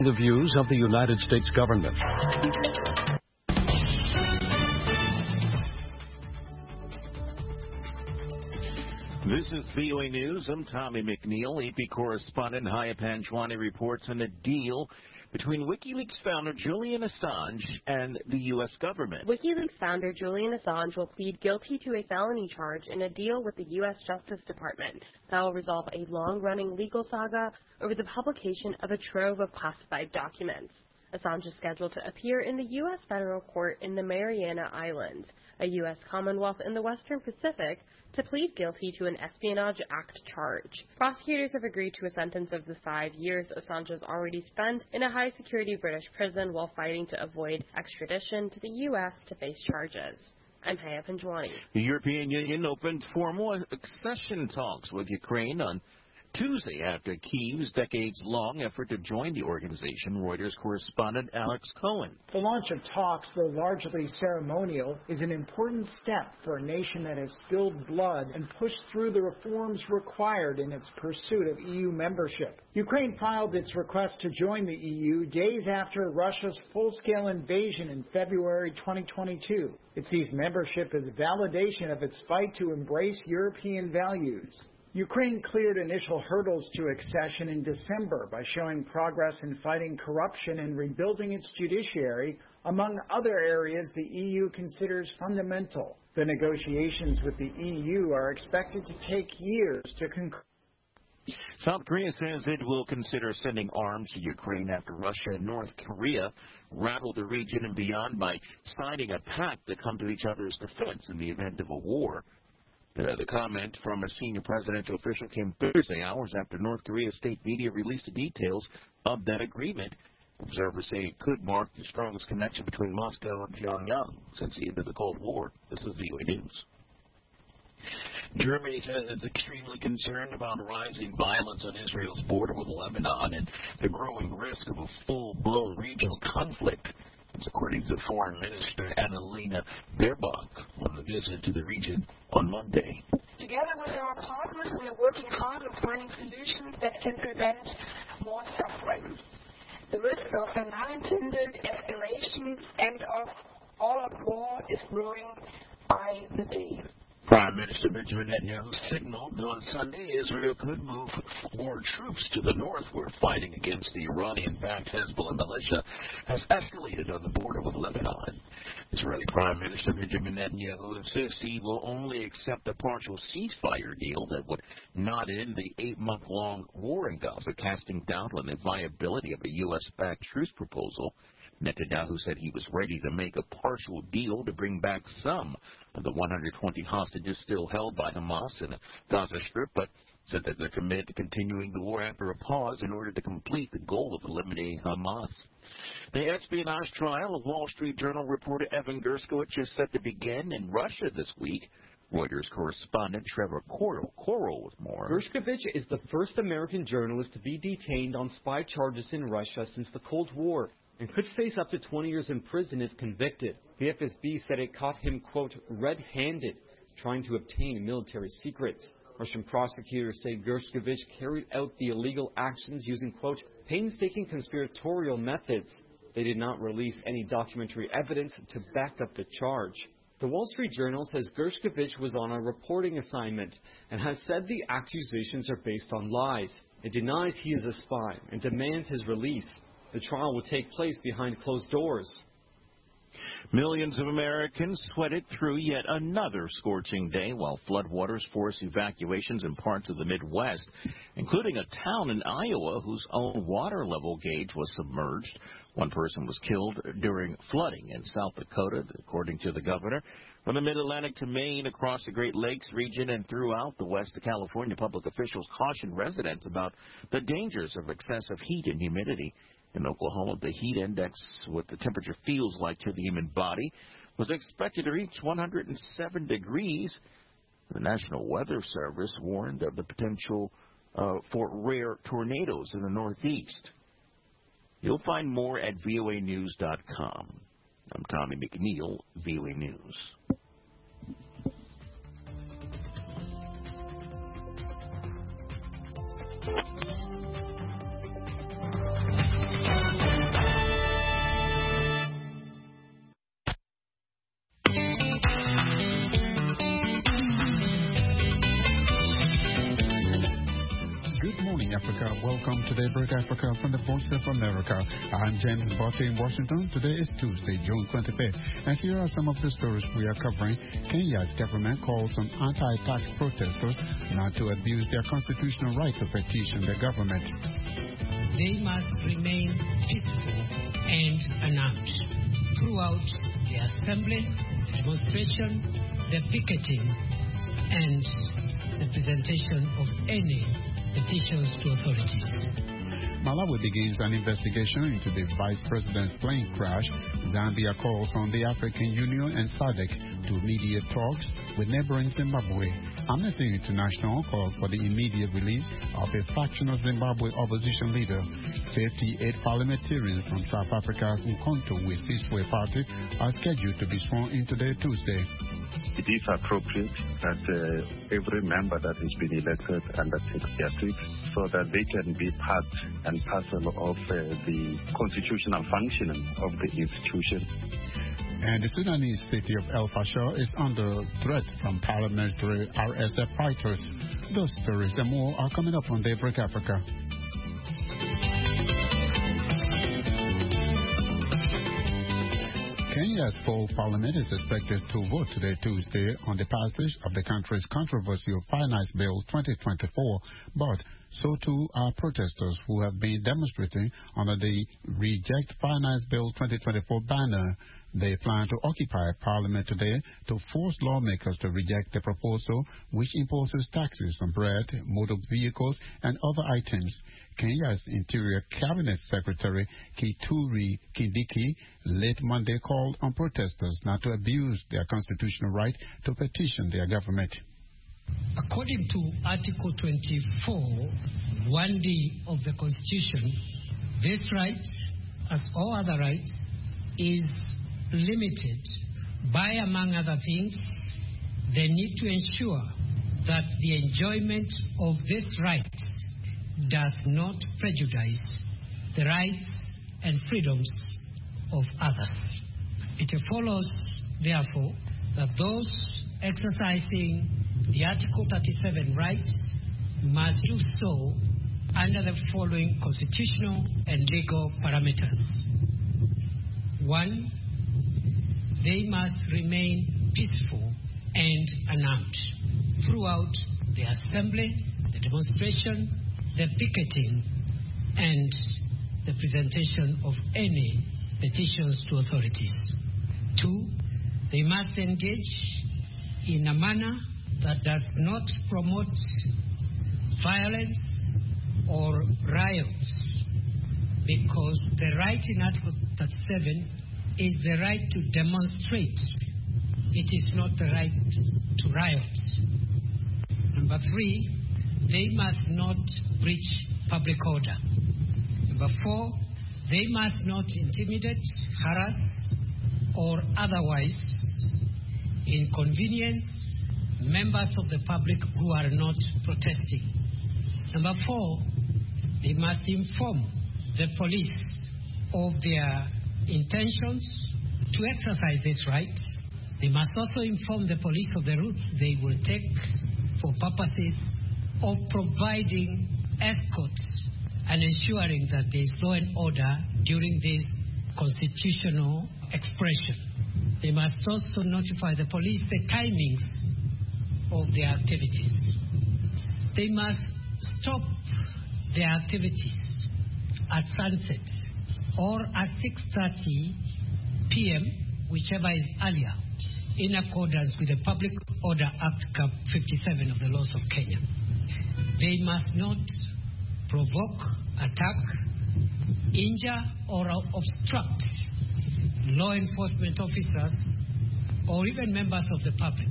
The views of the United States government. This is VOA News. I'm Tommy McNeil. AP correspondent Haya Panjwani reports on a deal between WikiLeaks founder Julian Assange and the U.S. government. WikiLeaks founder Julian Assange will plead guilty to a felony charge in a deal with the U.S. Justice Department that will resolve a long-running legal saga over the publication of a trove of classified documents. Assange is scheduled to appear in the U.S. federal court in the Mariana Islands, a U.S. Commonwealth in the Western Pacific, to plead guilty to an Espionage Act charge. Prosecutors have agreed to a sentence of the 5 years Assange has already spent in a high-security British prison while fighting to avoid extradition to the U.S. to face charges. I'm Haya Panjwani. The European Union opened formal accession talks with Ukraine on Tuesday after Kyiv's decades-long effort to join the organization, Reuters correspondent Alex Cohen. The launch of talks, though largely ceremonial, is an important step for a nation that has spilled blood and pushed through the reforms required in its pursuit of EU membership. Ukraine filed its request to join the EU days after Russia's full-scale invasion in February 2022. It sees membership as validation of its fight to embrace European values. Ukraine cleared initial hurdles to accession in December by showing progress in fighting corruption and rebuilding its judiciary, among other areas the EU considers fundamental. The negotiations with the EU are expected to take years to conclude. South Korea says it will consider sending arms to Ukraine after Russia and North Korea rattled the region and beyond by signing a pact to come to each other's defense in the event of a war. The comment from a senior presidential official came Thursday, hours after North Korea's state media released the details of that agreement. Observers say it could mark the strongest connection between Moscow and Pyongyang since the end of the Cold War. This is VOA News. Germany says it's extremely concerned about rising violence on Israel's border with Lebanon and the growing risk of a full-blown regional conflict. That's according to Foreign Minister Annalena Baerbock on a visit to the region on Monday. Together with our partners, we are working hard on finding solutions that can prevent more suffering. The risk of an unintended escalation and of all-out war is growing by the day. Prime Minister Benjamin Netanyahu signaled on Sunday Israel could move more troops to the north where fighting against the Iranian-backed Hezbollah militia has escalated on the border with Lebanon. Israeli Prime Minister Benjamin Netanyahu insists he will only accept a partial ceasefire deal that would not end the 8-month-long war in Gaza, casting doubt on the viability of a U.S.-backed truce proposal. Netanyahu said he was ready to make a partial deal to bring back some of the 120 hostages still held by Hamas in the Gaza Strip, but said that they're committed to continuing the war after a pause in order to complete the goal of eliminating Hamas. The espionage trial of Wall Street Journal reporter Evan Gershkovich is set to begin in Russia this week. Reuters correspondent Trevor Coral with more. Gershkovich is the first American journalist to be detained on spy charges in Russia since the Cold War, and could face up to 20 years in prison if convicted. The FSB said it caught him, quote, red-handed, trying to obtain military secrets. Russian prosecutors say Gershkovich carried out the illegal actions using, quote, painstaking conspiratorial methods. They did not release any documentary evidence to back up the charge. The Wall Street Journal says Gershkovich was on a reporting assignment and has said the accusations are based on lies. It denies he is a spy and demands his release. The trial will take place behind closed doors. Millions of Americans sweated through yet another scorching day while floodwaters forced evacuations in parts of the Midwest, including a town in Iowa whose own water level gauge was submerged. One person was killed during flooding in South Dakota, according to the governor. From the Mid-Atlantic to Maine, across the Great Lakes region, and throughout the west of California, public officials cautioned residents about the dangers of excessive heat and humidity. In Oklahoma, the heat index, what the temperature feels like to the human body, was expected to reach 107 degrees. The National Weather Service warned of the potential for rare tornadoes in the Northeast. You'll find more at voanews.com. I'm Tommy McNeil, VOA News. Welcome to Daybreak Africa from the Voice of America. I'm James Botte in Washington. Today is Tuesday, June 25th. And here are some of the stories we are covering. Kenya's government calls on anti-tax protesters not to abuse their constitutional right to petition the government. They must remain peaceful and unarmed throughout the assembly, the demonstration, the picketing, and the presentation of any petitions to authorities. Malawi begins an investigation into the vice president's plane crash. Zambia calls on the African Union and SADC to mediate talks with neighboring Zimbabwe. Amnesty International called for the immediate release of a factional Zimbabwe opposition leader. 58 parliamentarians from South Africa's Umkhonto we Sizwe party are scheduled to be sworn in today, Tuesday. It is appropriate that every member that has been elected undertakes their seat so that they can be part and parcel of the constitutional functioning of the institution. And the Sudanese city of El Fasher is under threat from paramilitary RSF fighters. Those stories and more are coming up on Daybreak Africa. Kenya's full parliament is expected to vote today, Tuesday, on the passage of the country's controversial Finance Bill 2024, but so too are protesters who have been demonstrating under the Reject Finance Bill 2024 banner. They plan to occupy Parliament today to force lawmakers to reject the proposal, which imposes taxes on bread, motor vehicles, and other items. Kenya's Interior Cabinet Secretary Kithure Kindiki late Monday called on protesters not to abuse their constitutional right to petition their government. According to Article 24, 1D of the Constitution, this right, as all other rights, is limited by, among other things, the need to ensure that the enjoyment of this right does not prejudice the rights and freedoms of others. It follows, therefore, that those exercising the Article 37 rights must do so under the following constitutional and legal parameters. 1. They must remain peaceful and unarmed throughout the assembly, the demonstration, the picketing, and the presentation of any petitions to authorities. 2. They must engage in a manner that does not promote violence or riots, because the right in Article 37 is the right to demonstrate. It is not the right to riot. Number 3, they must not breach public order. Number 4, they must not intimidate, harass, or otherwise inconvenience members of the public who are not protesting. Number 4, they must inform the police of their intentions to exercise this right. They must also inform the police of the routes they will take for purposes of providing escorts and ensuring that there is law and order during this constitutional expression. They must also notify the police the timings of their activities. They must stop their activities at sunset or at 6:30 p.m., whichever is earlier, in accordance with the Public Order Act Cap 57 of the laws of Kenya. They must not provoke, attack, injure, or obstruct law enforcement officers or even members of the public.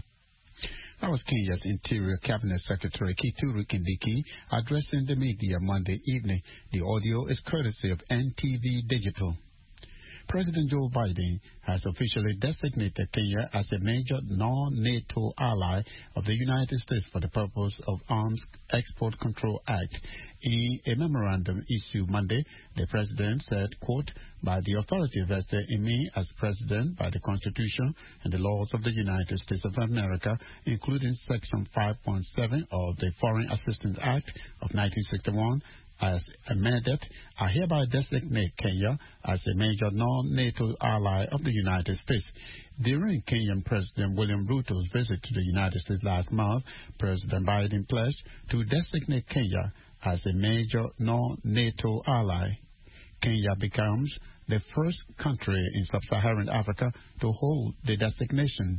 That was Kenya's Interior Cabinet Secretary Kithure Kindiki addressing the media Monday evening. The audio is courtesy of NTV Digital. President Joe Biden has officially designated Kenya as a major non-NATO ally of the United States for the purpose of Arms Export Control Act. In a memorandum issued Monday, the president said, quote, by the authority vested in me as president by the Constitution and the laws of the United States of America, including Section 5.7 of the Foreign Assistance Act of 1961, as amended, I hereby designate Kenya as a major non-NATO ally of the United States. During Kenyan President William Ruto's visit to the United States last month, President Biden pledged to designate Kenya as a major non-NATO ally. Kenya becomes the first country in sub-Saharan Africa to hold the designation.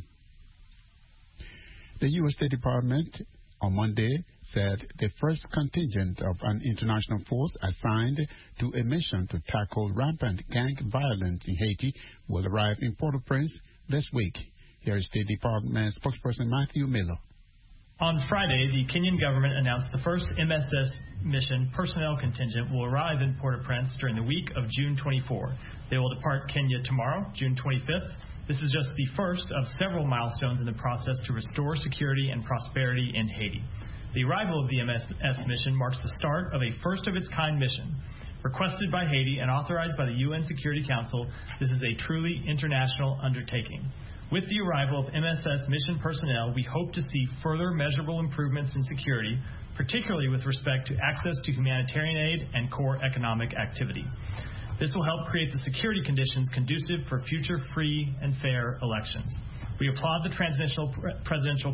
The U.S. State Department on Monday said the first contingent of an international force assigned to a mission to tackle rampant gang violence in Haiti will arrive in Port-au-Prince this week. Here is State Department spokesperson Matthew Miller. On Friday, the Kenyan government announced the first MSS mission personnel contingent will arrive in Port-au-Prince during the week of June 24. They will depart Kenya tomorrow, June 25th. This is just the first of several milestones in the process to restore security and prosperity in Haiti. The arrival of the MSS mission marks the start of a first-of-its-kind mission. Requested by Haiti and authorized by the UN Security Council, this is a truly international undertaking. With the arrival of MSS mission personnel, we hope to see further measurable improvements in security, particularly with respect to access to humanitarian aid and core economic activity. This will help create the security conditions conducive for future free and fair elections. We applaud the Transitional Presidential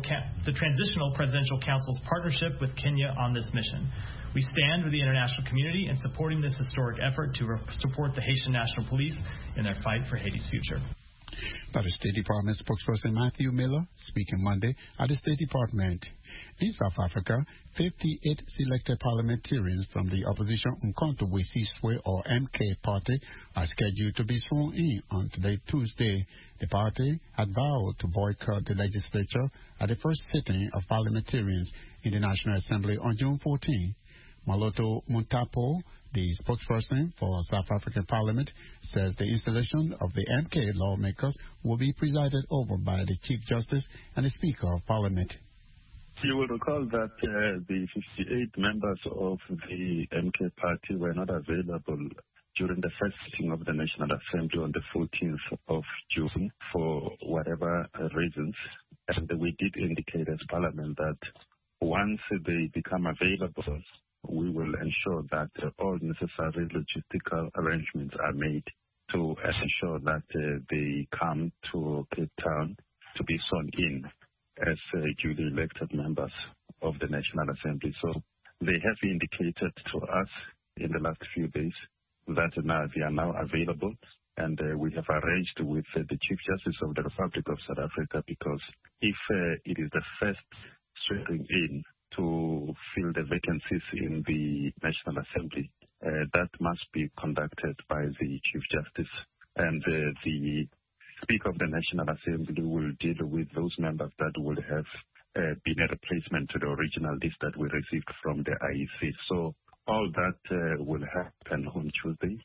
Council's partnership with Kenya on this mission. We stand with the international community in supporting this historic effort to support the Haitian National Police in their fight for Haiti's future. That is State Department spokesperson Matthew Miller speaking Monday at the State Department. In South Africa, 58 selected parliamentarians from the opposition Umkhonto we Sizwe or MK party are scheduled to be sworn in on today, Tuesday. The party had vowed to boycott the legislature at the first sitting of parliamentarians in the National Assembly on June 14. Maloto Muntapo, the spokesperson for South African Parliament, says the installation of the MK lawmakers will be presided over by the Chief Justice and the Speaker of Parliament. You will recall that the 58 members of the MK party were not available during the first sitting of the National Assembly on the 14th of June for whatever reasons. And we did indicate as Parliament that once they become available, we will ensure that all necessary logistical arrangements are made to ensure that they come to Cape Town to be sworn in as duly elected members of the National Assembly. So they have indicated to us in the last few days that now they are now available, and we have arranged with the Chief Justice of the Republic of South Africa, because if it is the first swearing in to fill the vacancies in the National Assembly, that must be conducted by the Chief Justice. And the Speaker of the National Assembly will deal with those members that will have been a replacement to the original list that we received from the IEC. So all that will happen on Tuesday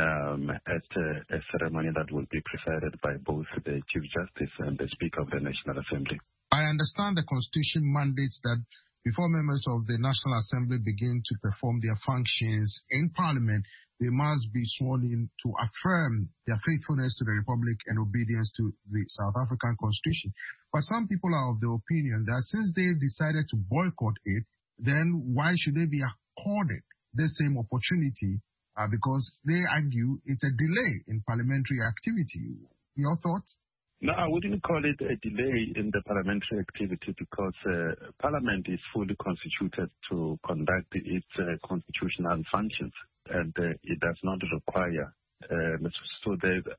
at a ceremony that will be presided by both the Chief Justice and the Speaker of the National Assembly. I understand the Constitution mandates that before members of the National Assembly begin to perform their functions in Parliament, they must be sworn in to affirm their faithfulness to the Republic and obedience to the South African Constitution. But some people are of the opinion that since they decided to boycott it, then why should they be accorded the same opportunity? Because they argue it's a delay in parliamentary activity. Your thoughts? No, I wouldn't call it a delay in the parliamentary activity, because Parliament is fully constituted to conduct its constitutional functions, and it does not require. So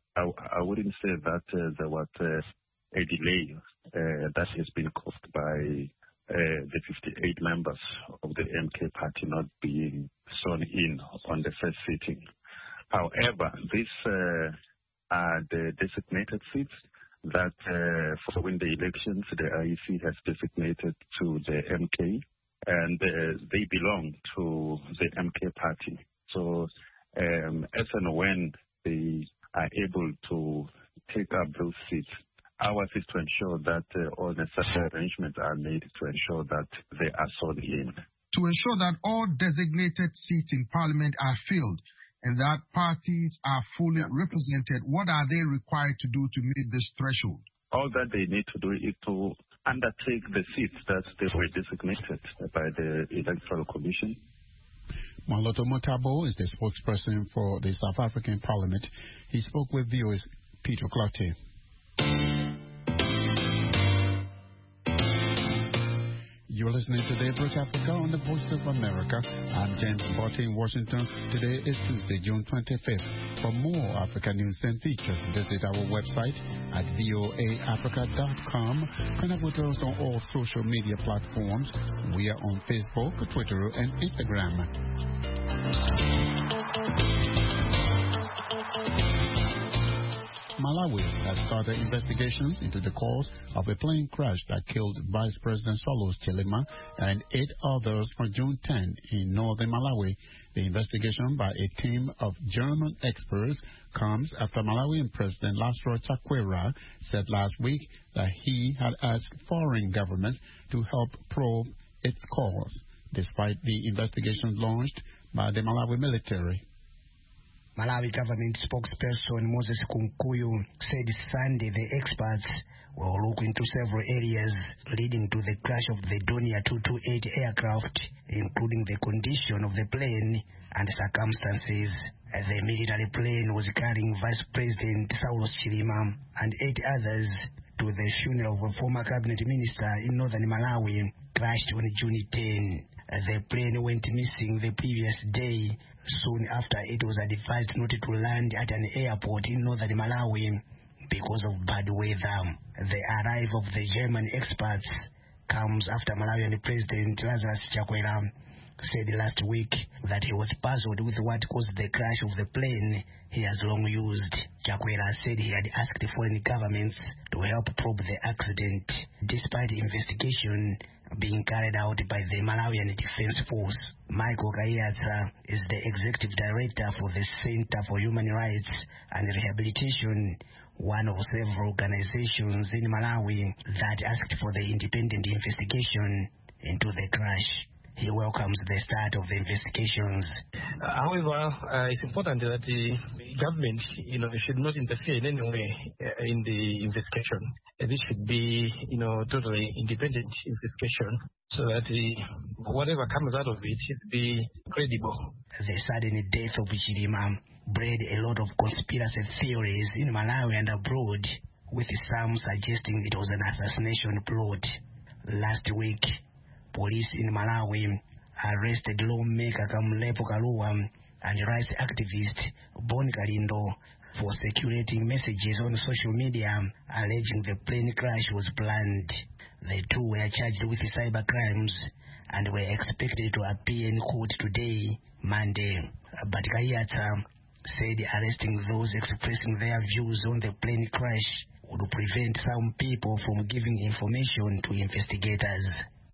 I wouldn't say that there was a delay that has been caused by the 58 members of the MK party not being sworn in on the first sitting. However, these are the designated seats that following the elections, the IEC has designated to the MK, and they belong to the MK party. So as and when the are able to take up those seats. Ours is to ensure that all necessary arrangements are made to ensure that they are sworn in. To ensure that all designated seats in Parliament are filled and that parties are fully represented, what are they required to do to meet this threshold? All that they need to do is to undertake the seats that they were designated by the Electoral Commission. Maloto Motabo is the spokesperson for the South African Parliament. He spoke with VOA's Peter Clarté. You're listening to Daybreak Africa on the Voice of America. I'm James Botti in Washington. Today is Tuesday, June 25th. For more African news and features, visit our website at voaafrica.com. Connect with us on all social media platforms. We are on Facebook, Twitter, and Instagram. Malawi has started investigations into the cause of a plane crash that killed Vice President Saulos Chilima and 8 others on June 10 in northern Malawi. The investigation by a team of German experts comes after Malawian President Laszlo Chakwera said last week that he had asked foreign governments to help probe its cause, despite the investigation launched by the Malawi military. Malawi government spokesperson Moses Kunkuyu said Sunday the experts will look into several areas leading to the crash of the Donia 228 aircraft, including the condition of the plane and circumstances. The military plane was carrying Vice President Saulos Chilima and 8 others to the funeral of a former cabinet minister in northern Malawi, crashed on June 10. The plane went missing the previous day, soon after it was advised not to land at an airport in northern Malawi because of bad weather. The arrival of the German experts comes after Malawian President Lazarus Chakwera said last week that he was puzzled with what caused the crash of the plane he has long used. Chakwera said he had asked foreign governments to help probe the accident, despite investigation being carried out by the Malawian Defense Force. Michael Kayatsa is the executive director for the Center for Human Rights and Rehabilitation, one of several organizations in Malawi that asked for the independent investigation into the crash. He welcomes the start of the investigations. However, it's important that the government, should not interfere in any way in the investigation. This should be, totally independent investigation, so that whatever comes out of it should be credible. The sudden death of Chilima bred a lot of conspiracy theories in Malawi and abroad, with some suggesting it was an assassination plot. Last week, police in Malawi arrested lawmaker Kamlepo Kaluwa and rights activist Bon Kalindo for circulating messages on social media alleging the plane crash was planned. The two were charged with cyber crimes and were expected to appear in court today, Monday. But Kayatsa said arresting those expressing their views on the plane crash would prevent some people from giving information to investigators.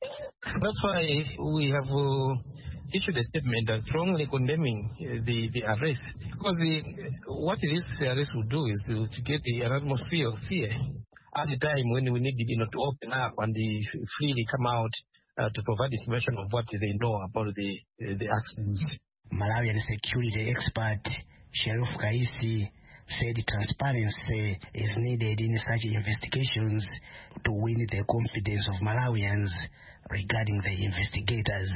That's why we have issued a statement strongly condemning the arrest, because what this arrest will do is to get an atmosphere of fear at the time when we need to open up and freely come out to provide information of what they know about the accidents. Malawian security expert Sheriff Kaisi said transparency is needed in such investigations to win the confidence of Malawians regarding the investigators.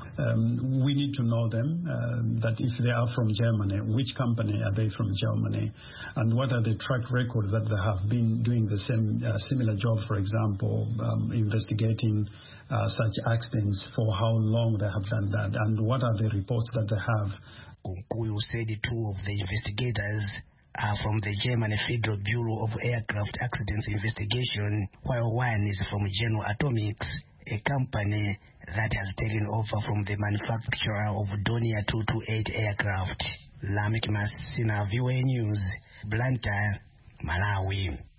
We need to know them, that if they are from Germany, which company are they from Germany, and what are the track record that they have been doing the same similar job, for example, investigating such accidents, for how long they have done that, and what are the reports that they have. Kunkuyu said 2 of the investigators are from the German Federal Bureau of Aircraft Accidents Investigation, while one is from General Atomics, a company that has taken over from the manufacturer of Donia 228 aircraft. Lamek Masina, VOA News, Blantyre, Malawi.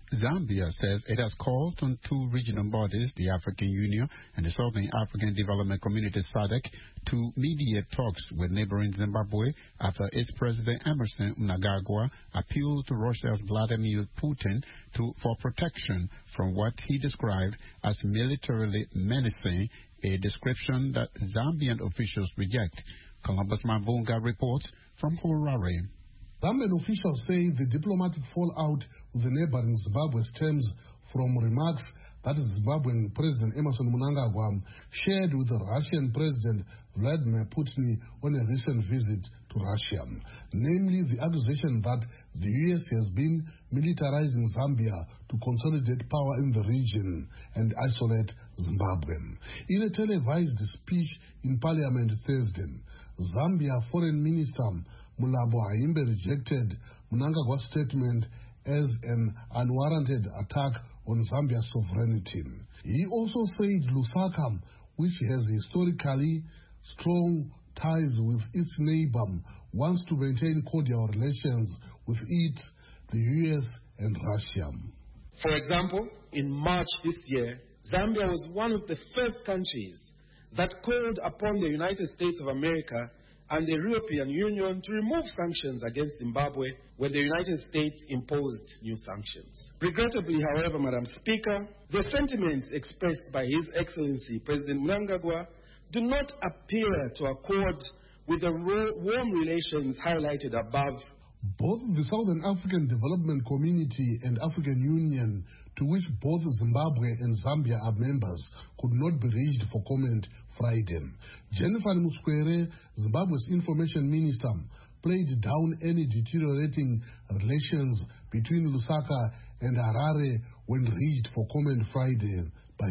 Zambia says it has called on two regional bodies, the African Union and the Southern African Development Community SADC, to mediate talks with neighboring Zimbabwe after its President Emmerson Mnangagwa appealed to Russia's Vladimir Putin for protection from what he described as militarily menacing, a description that Zambian officials reject. Columbus Mavunga reports from Harare. Zambian officials say the diplomatic fallout with the neighboring Zimbabwe stems from remarks that Zimbabwean President Emmerson Mnangagwa shared with the Russian President Vladimir Putin on a recent visit to Russia, namely the accusation that the U.S. has been militarizing Zambia to consolidate power in the region and isolate Zimbabwe. In a televised speech in Parliament Thursday, Zambia Foreign Minister Mulabo Haimbe rejected Mnangagwa's statement as an unwarranted attack on Zambia's sovereignty. He also said Lusaka, which has historically strong ties with its neighbor, wants to maintain cordial relations with it, the U.S. and Russia. For example, in March this year, Zambia was one of the first countries that called upon the United States of America and the European Union to remove sanctions against Zimbabwe when the United States imposed new sanctions. Regrettably, however, Madam Speaker, the sentiments expressed by His Excellency President Mnangagwa do not appear to accord with the warm relations highlighted above. Both the Southern African Development Community and African Union, to which both Zimbabwe and Zambia are members, could not be reached for comment Friday. Jennifer Muskwere, Zimbabwe's information minister, played down any deteriorating relations between Lusaka and Harare when reached for comment Friday by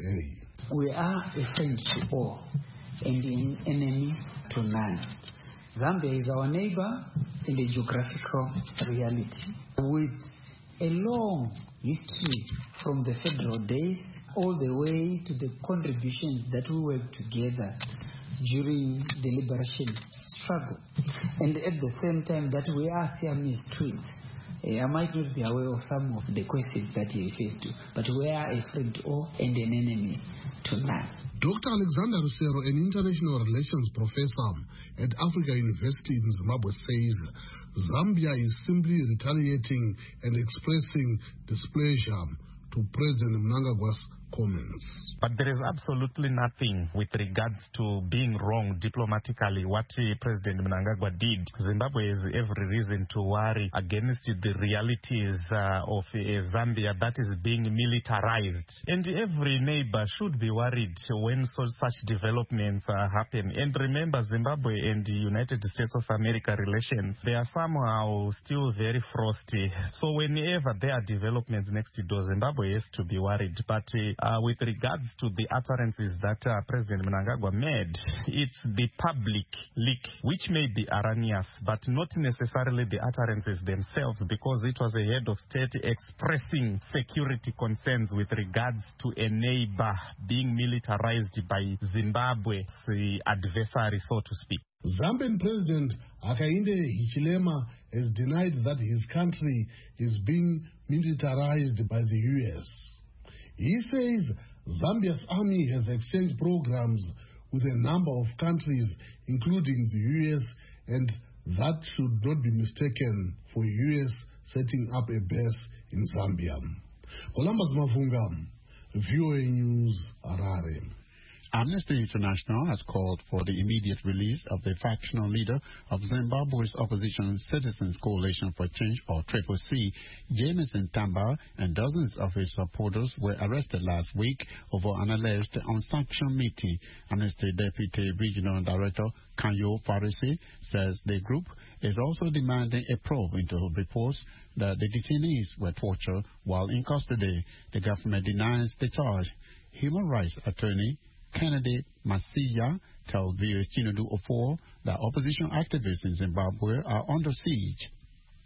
VOA. We are a friend to all and an enemy to none. Zambia is our neighbor in a geographical reality with a long history from the federal days all the way to the contributions that we worked together during the liberation struggle. And at the same time that we are Siamese twins. I might not be aware of some of the questions that he refers to, but we are a friend to all and an enemy to none. Dr. Alexander Rusero, an international relations professor at Africa University in Zimbabwe, says Zambia is simply retaliating and expressing displeasure to President Mnangagwa's comments. But there is absolutely nothing with regards to being wrong diplomatically what President Mnangagwa did. Zimbabwe has every reason to worry against the realities of Zambia that is being militarized. And every neighbor should be worried when such developments happen. And remember, Zimbabwe and the United States of America relations, they are somehow still very frosty. So whenever there are developments next door, Zimbabwe has to be worried. But with regards to the utterances that President Mnangagwa made, it's the public leak, which may be erroneous, but not necessarily the utterances themselves, because it was a head of state expressing security concerns with regards to a neighbor being militarized by Zimbabwe's adversary, so to speak. Zambian President Hakainde Hichilema has denied that his country is being militarized by the U.S. He says Zambia's army has exchanged programs with a number of countries, including the U.S., and that should not be mistaken for U.S. setting up a base in Zambia. Columbus Mavunga, VOA News, Harare. Amnesty International has called for the immediate release of the factional leader of Zimbabwe's opposition Citizens Coalition for Change, or CCC, James Ntamba, and dozens of his supporters were arrested last week over an alleged unsanctioned meeting. Amnesty Deputy Regional Director Kanyo Farisi says the group is also demanding a probe into reports that the detainees were tortured while in custody. The government denies the charge. Human rights attorney Kennedy Masiya tells VOA Chinedu Ofo that opposition activists in Zimbabwe are under siege.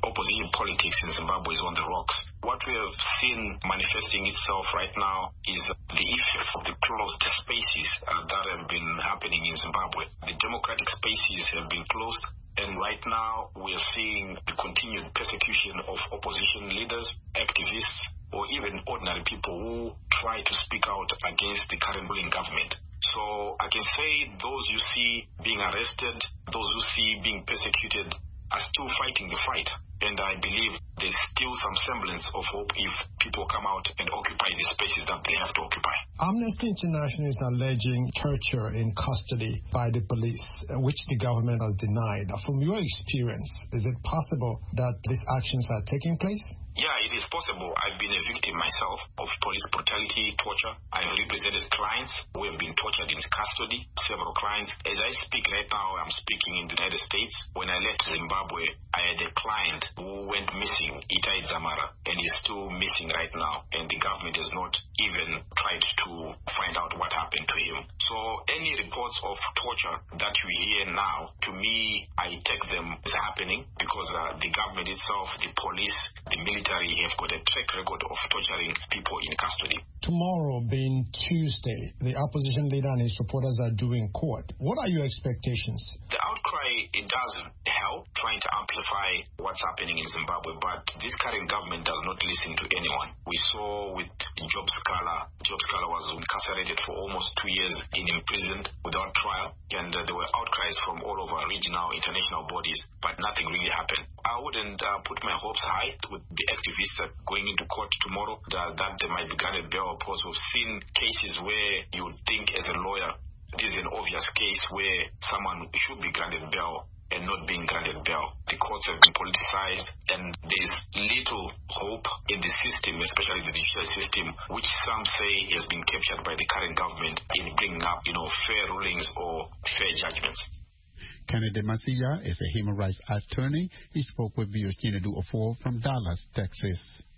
opposition politics in Zimbabwe is on the rocks. What we have seen manifesting itself right now is the effects of the closed spaces that have been happening in Zimbabwe. The democratic spaces have been closed, and right now we are seeing the continued persecution of opposition leaders, activists, or even ordinary people who try to speak out against the current ruling government. So I can say those you see being arrested, those you see being persecuted are still fighting the fight. And I believe there's still some semblance of hope if people come out and occupy the spaces that they have to occupy. Amnesty International is alleging torture in custody by the police, which the government has denied. From your experience, is it possible that these actions are taking place? Yeah, it is possible. I've been a victim myself of police brutality, torture. I've represented clients who have been tortured in custody, several clients. As I speak right now, I'm speaking in the United States. When I left Zimbabwe, I had a client who went missing, Itai Dzamara, and he's still missing right now. And the government has not even tried to find out what happened to him. So any reports of torture that you hear now, to me, I take them as happening because the government itself, the police, the military, have got a track record of torturing people in custody. Tomorrow being Tuesday, the opposition leader and his supporters are due in court. What are your expectations? The outcry, it does help trying to amplify what's happening in Zimbabwe, but this current government does not listen to anyone. We saw with Job Scala was incarcerated for almost 2 years and imprisoned without trial, and there were outcries from all over regional, international bodies, but nothing really happened. I wouldn't put my hopes high with the activists going into court tomorrow that they might be granted bail, because we've seen cases where you would think as a lawyer this is an obvious case where someone should be granted bail and not being granted bail. The courts have been politicized, and there's little hope in the system, especially the judicial system, which some say has been captured by the current government in bringing up, fair rulings or fair judgments. Kennedy Masiya is a human rights attorney. He spoke with VOA Chinedu Ofo from Dallas, Texas.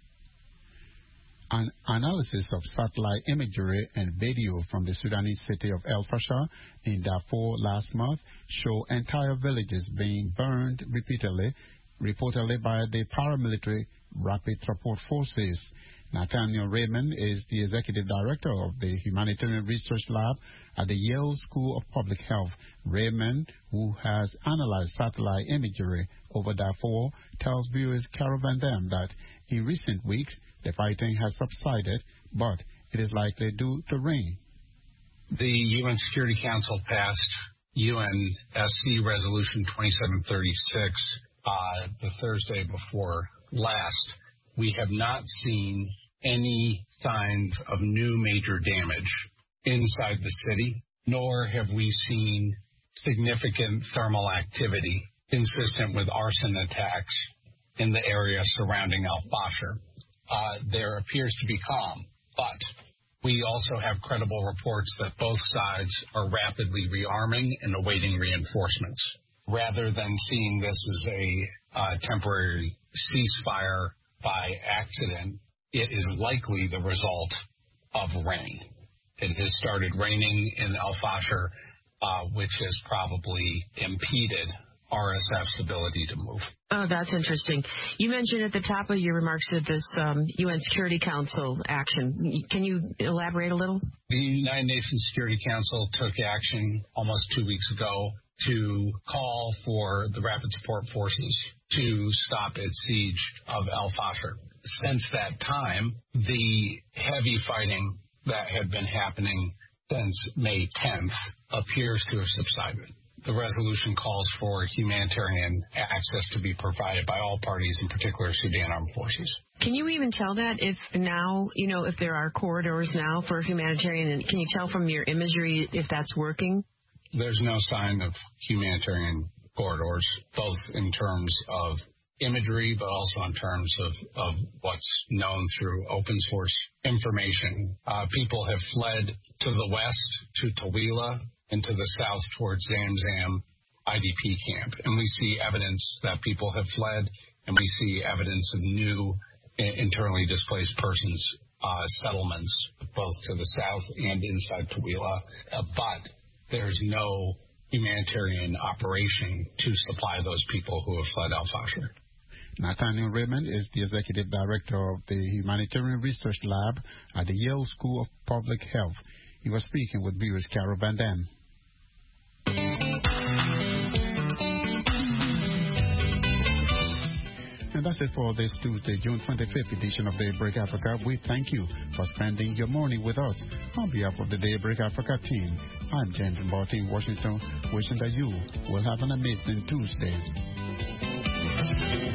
An analysis of satellite imagery and video from the Sudanese city of El Fasher in Darfur last month show entire villages being burned reportedly by the paramilitary Rapid Support Forces. Nathaniel Raymond is the executive director of the Humanitarian Research Lab at the Yale School of Public Health. Raymond, who has analyzed satellite imagery over Darfur, tells viewers Carol Van Dam that in recent weeks the fighting has subsided, but it is likely due to rain. The UN Security Council passed UNSC Resolution 2736 the Thursday before last. We have not seen any signs of new major damage inside the city, nor have we seen significant thermal activity consistent with arson attacks in the area surrounding Al Fasher. There appears to be calm, but we also have credible reports that both sides are rapidly rearming and awaiting reinforcements. Rather than seeing this as a temporary ceasefire by accident, it is likely the result of rain. It has started raining in El Fasher, which has probably impeded RSF's ability to move. Oh, that's interesting. You mentioned at the top of your remarks that this UN Security Council action. Can you elaborate a little? The United Nations Security Council took action almost 2 weeks ago to call for the Rapid Support Forces to stop its siege of El Fasher. Since that time, the heavy fighting that had been happening since May 10th appears to have subsided. The resolution calls for humanitarian access to be provided by all parties, in particular Sudan Armed Forces. Can you even tell that if now, if there are corridors now for humanitarian, can you tell from your imagery if that's working? There's no sign of humanitarian corridors, both in terms of imagery, but also in terms of what's known through open source information. People have fled to the west, to Tawila, and to the south towards Zamzam IDP camp. And we see evidence that people have fled, and we see evidence of new internally displaced persons settlements, both to the south and inside Tawila. But there's no humanitarian operation to supply those people who have fled Al Fasher. Nathaniel Raymond is the Executive Director of the Humanitarian Research Lab at the Yale School of Public Health. He was speaking with viewers Carol Van Dam. And that's it for this Tuesday, June 25th edition of Daybreak Africa. We thank you for spending your morning with us. On behalf of the Daybreak Africa team, I'm James Mbote in Washington, wishing that you will have an amazing Tuesday.